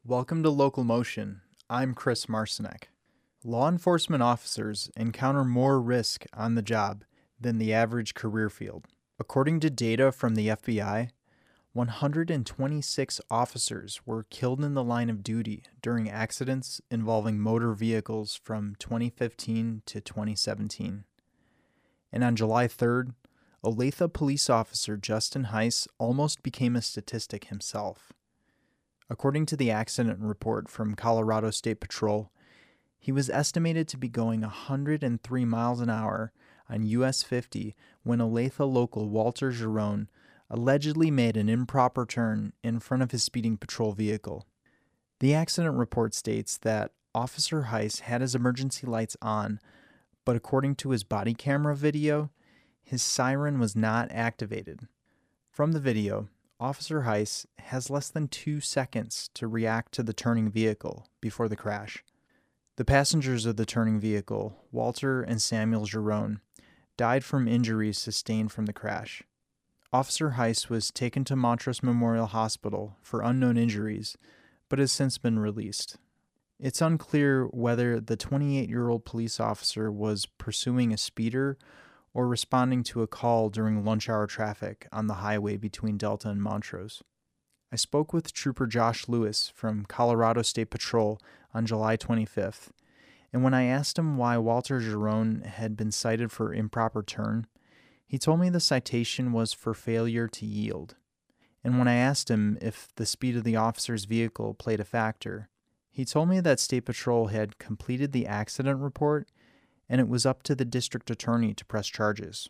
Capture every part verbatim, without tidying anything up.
Welcome to Local Motion. I'm Chris Marcinek. Law enforcement officers encounter more risk on the job than the average career field. According to data from the F B I, one hundred twenty-six officers were killed in the line of duty during accidents involving motor vehicles from twenty fifteen to twenty seventeen. And on July third, Olathe police officer Justin Heiss almost became a statistic himself. According to the accident report from Colorado State Patrol, he was estimated to be going one hundred three miles an hour on U S fifty when Olathe local Walter Giron allegedly made an improper turn in front of his speeding patrol vehicle. The accident report states that Officer Heiss had his emergency lights on, but according to his body camera video, his siren was not activated. From the video, Officer Heiss has less than two seconds to react to the turning vehicle before the crash. The passengers of the turning vehicle, Walter and Samuel Giron, died from injuries sustained from the crash. Officer Heiss was taken to Montrose Memorial Hospital for unknown injuries, but has since been released. It's unclear whether the twenty-eight-year-old police officer was pursuing a speeder or responding to a call during lunch hour traffic on the highway between Delta and Montrose. I spoke with Trooper Josh Lewis from Colorado State Patrol on July twenty-fifth, and when I asked him why Walter Giron had been cited for improper turn, he told me the citation was for failure to yield. And when I asked him if the speed of the officer's vehicle played a factor, he told me that State Patrol had completed the accident report and it was up to the district attorney to press charges.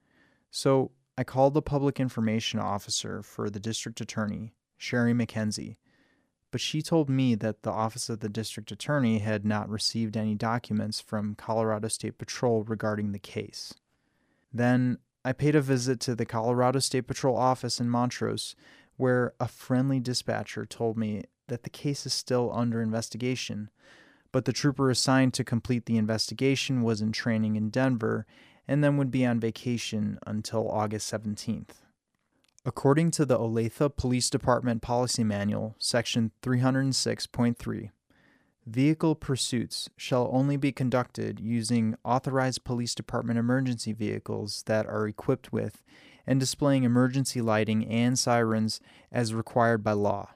So I called the public information officer for the district attorney, Sherry McKenzie, but she told me that the office of the district attorney had not received any documents from Colorado State Patrol regarding the case. Then I paid a visit to the Colorado State Patrol office in Montrose, where a friendly dispatcher told me that the case is still under investigation, but the trooper assigned to complete the investigation was in training in Denver and then would be on vacation until August seventeenth. According to the Olathe Police Department Policy Manual, Section three oh six point three, vehicle pursuits shall only be conducted using authorized police department emergency vehicles that are equipped with and displaying emergency lighting and sirens as required by law.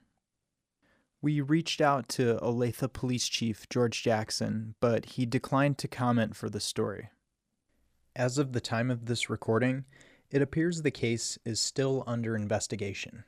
We reached out to Olathe Police Chief George Jackson, but he declined to comment for the story. As of the time of this recording, it appears the case is still under investigation.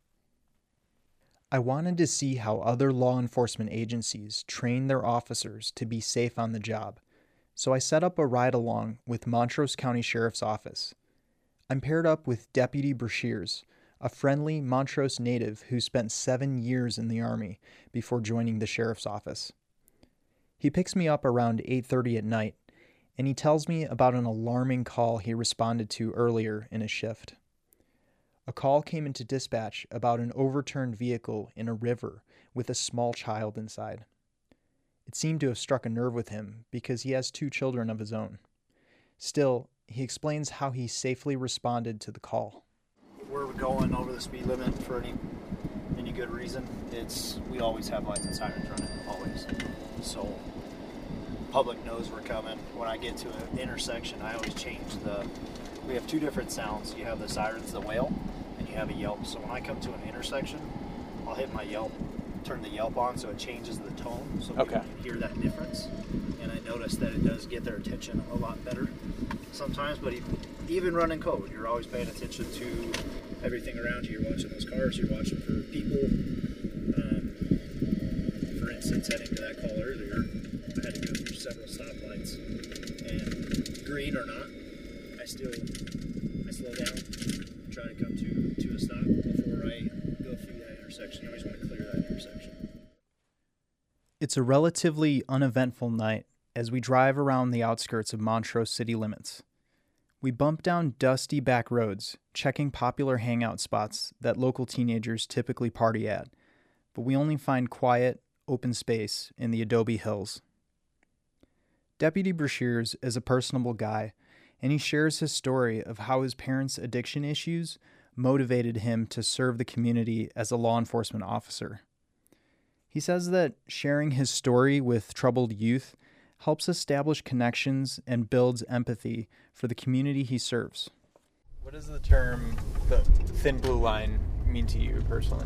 I wanted to see how other law enforcement agencies train their officers to be safe on the job, so I set up a ride-along with Montrose County Sheriff's Office. I'm paired up with Deputy Brashears, a friendly Montrose native who spent seven years in the Army before joining the Sheriff's Office. He picks me up around eight thirty at night, and he tells me about an alarming call he responded to earlier in his shift. A call came into dispatch about an overturned vehicle in a river with a small child inside. It seemed to have struck a nerve with him because he has two children of his own. Still, he explains how he safely responded to the call. We're going over the speed limit for any any good reason. It's we always have lights and sirens running, always. So public knows we're coming. When I get to an intersection, I always change the. We have two different sounds. You have the sirens, the wail, and you have a yelp. So when I come to an intersection, I'll hit my yelp, turn the yelp on so it changes the tone so okay. people can hear that difference. And I notice that it does get their attention a lot better sometimes, but even, even running code, you're always paying attention to everything around you. You're watching those cars, you're watching for people. Um, for instance, heading to that call earlier, I had to go through several stoplights, and green or not, I still I slow down, try to come to, to a stop before I go through that intersection. You always want to clear that intersection. It's a relatively uneventful night as we drive around the outskirts of Montrose city limits. We bump down dusty back roads, checking popular hangout spots that local teenagers typically party at, but we only find quiet, open space in the Adobe Hills. Deputy Brashears is a personable guy, and he shares his story of how his parents' addiction issues motivated him to serve the community as a law enforcement officer. He says that sharing his story with troubled youth helps establish connections and builds empathy for the community he serves. What does the term the thin blue line mean to you personally?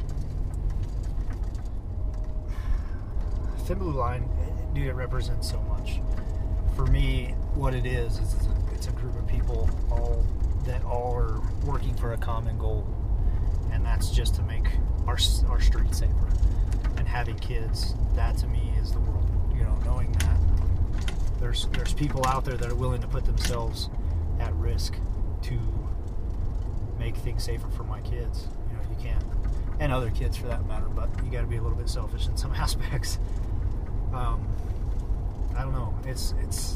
Thin blue line, dude, it represents so much. For me, what it is is it's a, it's a group of people all that all are working for a common goal, and that's just to make our our streets safer. And having kids, that to me is the world. You know, knowing that there's there's people out there that are willing to put themselves at risk to make things safer for my kids. You know, you can't, and other kids for that matter. But you got to be a little bit selfish in some aspects. Um, I don't know. It's it's.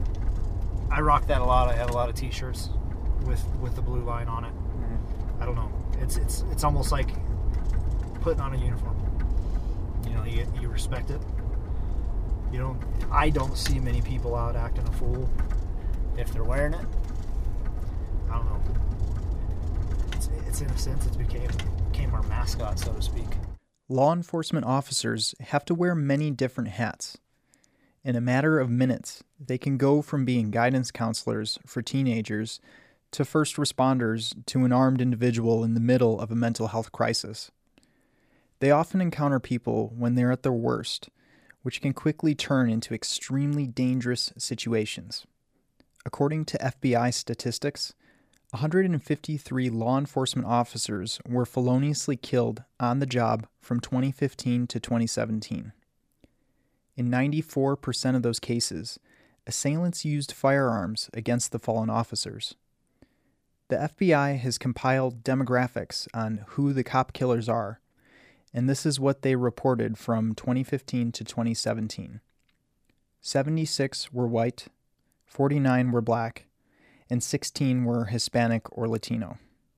I rock that a lot. I have a lot of T-shirts with with the blue line on it. Mm-hmm. I don't know. It's it's it's almost like putting on a uniform. You know, you you respect it. You don't. I don't see many people out acting a fool if they're wearing it. I don't know. It's it's in a sense it's became became our mascot, so to speak. Law enforcement officers have to wear many different hats. In a matter of minutes, they can go from being guidance counselors for teenagers to first responders to an armed individual in the middle of a mental health crisis. They often encounter people when they're at their worst, which can quickly turn into extremely dangerous situations. According to F B I statistics, one hundred fifty-three law enforcement officers were feloniously killed on the job from twenty fifteen to twenty seventeen. In ninety-four percent of those cases, assailants used firearms against the fallen officers. The F B I has compiled demographics on who the cop killers are, and this is what they reported from twenty fifteen to twenty seventeen. seventy-six were white, forty-nine were black, and sixteen were Hispanic or Latino.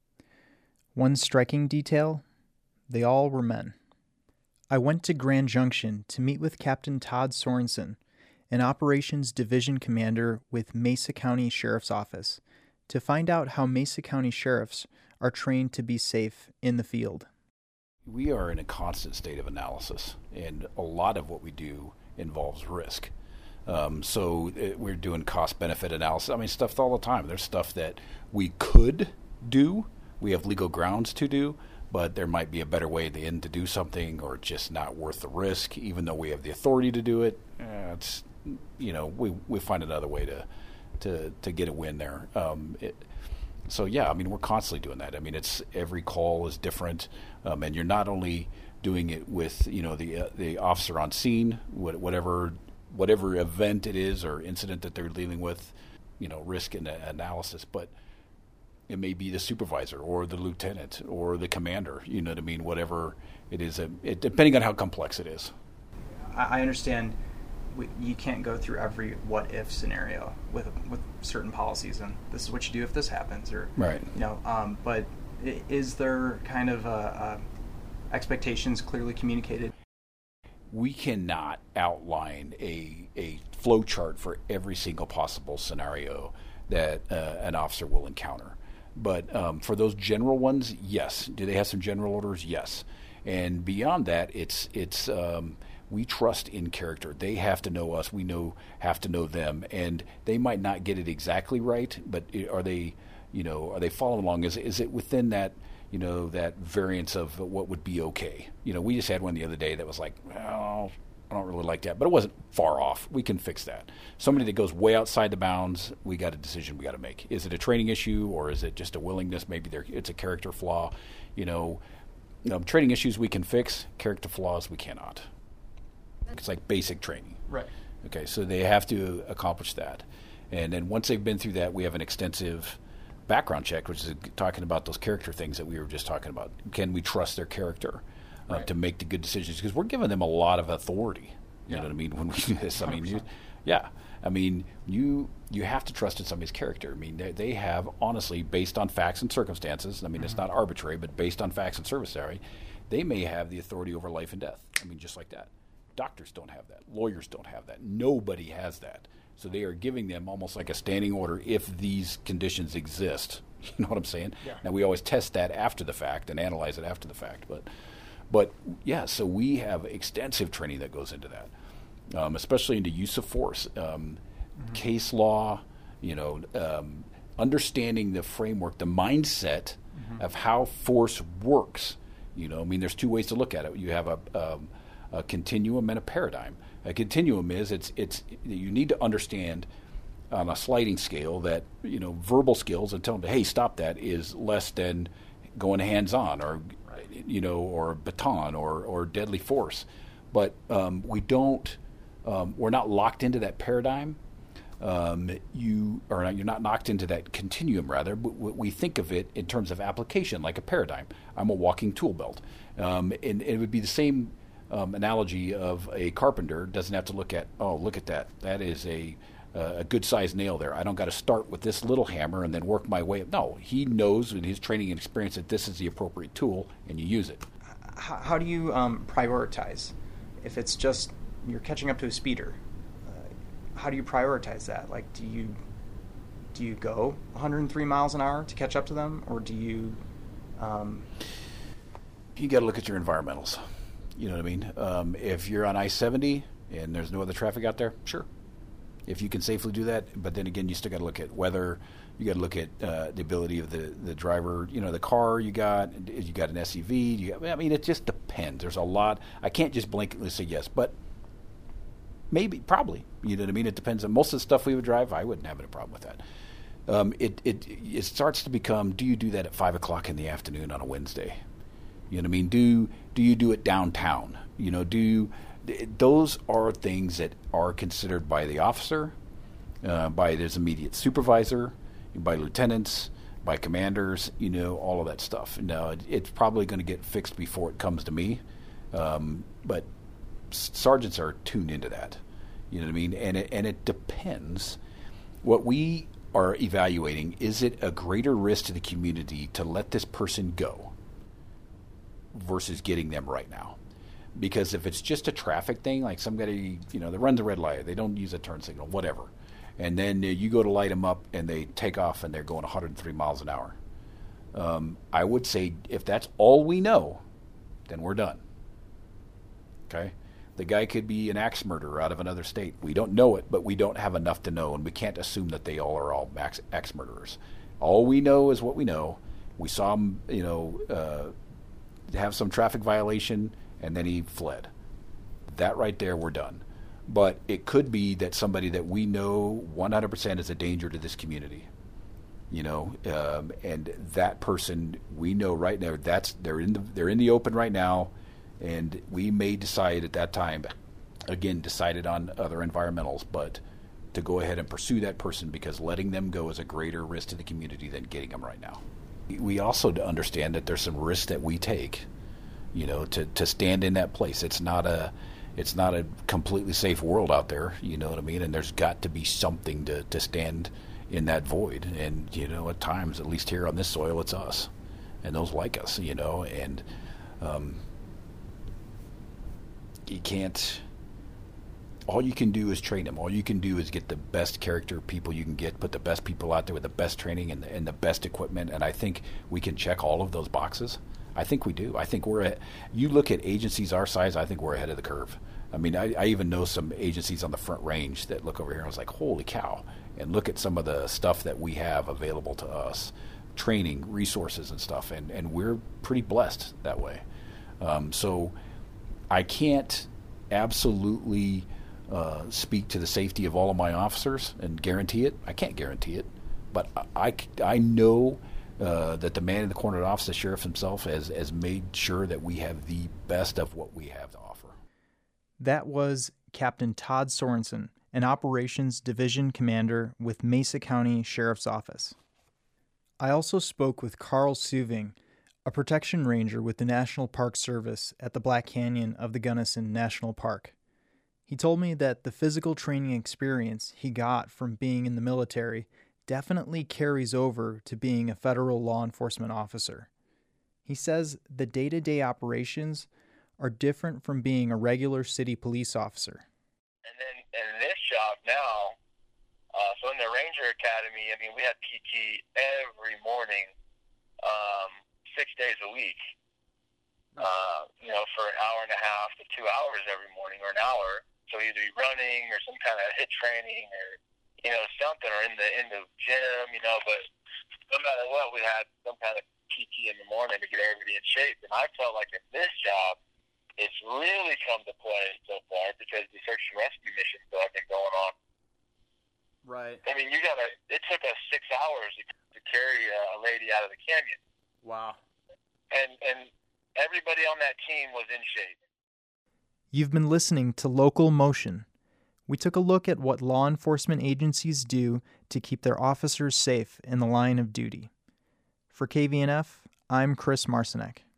One striking detail, they all were men. I went to Grand Junction to meet with Captain Todd Sorensen, an Operations Division Commander with Mesa County Sheriff's Office, to find out how Mesa County Sheriffs are trained to be safe in the field. We are in a constant state of analysis, and a lot of what we do involves risk. Um, so it, we're doing cost-benefit analysis. I mean, stuff all the time. There's stuff that we could do, we have legal grounds to do, but there might be a better way in to do something, or just not worth the risk, even though we have the authority to do it. Eh, it's, you know, we we find another way to to to get a win there. Um, it, so yeah, I mean, we're constantly doing that. I mean, it's every call is different, um, and you're not only doing it with you know the uh, the officer on scene, whatever whatever event it is or incident that they're dealing with, you know, risk and analysis, but it may be the supervisor or the lieutenant or the commander, you know what I mean, whatever it is, it, depending on how complex it is. I understand we, you can't go through every what-if scenario with with certain policies, and this is what you do if this happens, or right. You know, um, but is there kind of a, a expectations clearly communicated? We cannot outline a a flow chart for every single possible scenario that uh, an officer will encounter. But um, for those general ones, yes. Do they have some general orders? Yes. And beyond that, it's it's um, we trust in character. They have to know us. We know have to know them, and they might not get it exactly right, but are they, you know, are they following along? Is is it within that, you know, that variance of what would be okay? You know, we just had one the other day that was like, well, I don't really like that, but it wasn't far off. We can fix that. Somebody that goes way outside the bounds, we got a decision we got to make. Is it a training issue, or is it just a willingness? Maybe it's a character flaw. You know, um, training issues we can fix. Character flaws we cannot. It's like basic training. Right. Okay, so they have to accomplish that. And then once they've been through that, we have an extensive background check, which is talking about those character things that we were just talking about. Can we trust their character? Uh, right. To make the good decisions, because we're giving them a lot of authority. You yeah. know what I mean? When we do this, I mean, you, yeah, I mean, you you have to trust in somebody's character. I mean, they, they have honestly, based on facts and circumstances. I mean, mm-hmm. It's not arbitrary, but based on facts and circumstances, they may have the authority over life and death. I mean, just like that. Doctors don't have that. Lawyers don't have that. Nobody has that. So they are giving them almost like a standing order if these conditions exist. You know what I'm saying? Yeah. Now we always test that after the fact and analyze it after the fact, but. But yeah, so we have extensive training that goes into that, um, especially into use of force, um, mm-hmm. case law, you know, um, understanding the framework, the mindset mm-hmm. of how force works. You know, I mean, there's two ways to look at it. You have a, um, a continuum and a paradigm. A continuum is it's it's you need to understand on a sliding scale that, you know, verbal skills and tell them, hey, stop that, is less than going hands on or, you know, or baton or, or deadly force. But um, we don't, um, we're not locked into that paradigm. Um, you or you're not knocked into that continuum, rather, but we think of it in terms of application, like a paradigm. I'm a walking tool belt. Um, and, and it would be the same um, analogy of a carpenter doesn't have to look at, oh, look at that. That is a, uh, a good-sized nail there. I don't got to start with this little hammer and then work my way up. No, he knows in his training and experience that this is the appropriate tool, and you use it. How, how do you um, prioritize? If it's just you're catching up to a speeder, how do you prioritize that? Like, do you do you go one hundred three miles an hour to catch up to them, or do you? Um... You got to look at your environmentals. You know what I mean? Um, if you're on I seventy and there's no other traffic out there, sure. If you can safely do that, but then again, you still got to look at weather. You got to look at uh, the ability of the, the driver. You know, the car you got. You got an S U V. You got, I mean, it just depends. There's a lot. I can't just blanketly say yes, but. Maybe, probably. You know what I mean? It depends on most of the stuff we would drive. I wouldn't have any problem with that. Um, it, it it starts to become, do you do that at five o'clock in the afternoon on a Wednesday? You know what I mean? Do do you do it downtown? You know, do you, those are things that are considered by the officer, uh, by his immediate supervisor, by lieutenants, by commanders. You know, all of that stuff. Now, it, it's probably going to get fixed before it comes to me, um, but. Sergeants are tuned into that, you know what I mean? And it, and it depends. What we are evaluating, is it a greater risk to the community to let this person go versus getting them right now? Because if it's just a traffic thing, like somebody, you know, they run the red light, they don't use a turn signal, whatever, and then you go to light them up and they take off and they're going one hundred three miles an hour. Um, I would say if that's all we know, then we're done. Okay? The guy could be an axe murderer out of another state. We don't know it, but we don't have enough to know, and we can't assume that they all are all axe murderers. All we know is what we know. We saw him, you know, uh, have some traffic violation, and then he fled. That right there, we're done. But it could be that somebody that we know one hundred percent is a danger to this community. You know, um, and that person we know right now, that's they're in the they're in the open right now. And we may decide at that time, again, decided on other environmentals, but to go ahead and pursue that person because letting them go is a greater risk to the community than getting them right now. We also understand that there's some risks that we take, you know, to, to stand in that place. It's not a it's not a completely safe world out there, you know what I mean? And there's got to be something to, to stand in that void. And, you know, at times, at least here on this soil, it's us and those like us, you know, and um you can't, all you can do is train them. All you can do is get the best character people you can get, put the best people out there with the best training and the, and the best equipment. And I think we can check all of those boxes. I think we do. I think we're at, you look at agencies our size, I think we're ahead of the curve. I mean, I, I even know some agencies on the Front Range that look over here and I was like, holy cow. And look at some of the stuff that we have available to us, training, resources and stuff. And, and we're pretty blessed that way. Um, so I can't absolutely uh, speak to the safety of all of my officers and guarantee it. I can't guarantee it. But I, I know uh, that the man in the corner office, the sheriff himself, has, has made sure that we have the best of what we have to offer. That was Captain Todd Sorensen, an Operations Division Commander with Mesa County Sheriff's Office. I also spoke with Carl Suving, a protection ranger with the National Park Service at the Black Canyon of the Gunnison National Park. He told me that the physical training experience he got from being in the military definitely carries over to being a federal law enforcement officer. He says the day-to-day operations are different from being a regular city police officer. And then in this job now, uh, so in the Ranger Academy, I mean, we had P T every morning, um, six days a week. uh, you know, for an hour and a half to two hours every morning, or an hour. So either running or some kind of hit training, or you know, something, or in the in the gym, you know. But no matter what, we had some kind of P T in the morning to get everybody in shape. And I felt like in this job, it's really come to play so far because the search and rescue missions that have been going on. Right. I mean, you gotta. It took us six hours to, to carry a lady out of the canyon. Wow. And and everybody on that team was in shape. You've been listening to Local Motion. We took a look at what law enforcement agencies do to keep their officers safe in the line of duty. For K V N F, I'm Chris Marcinek.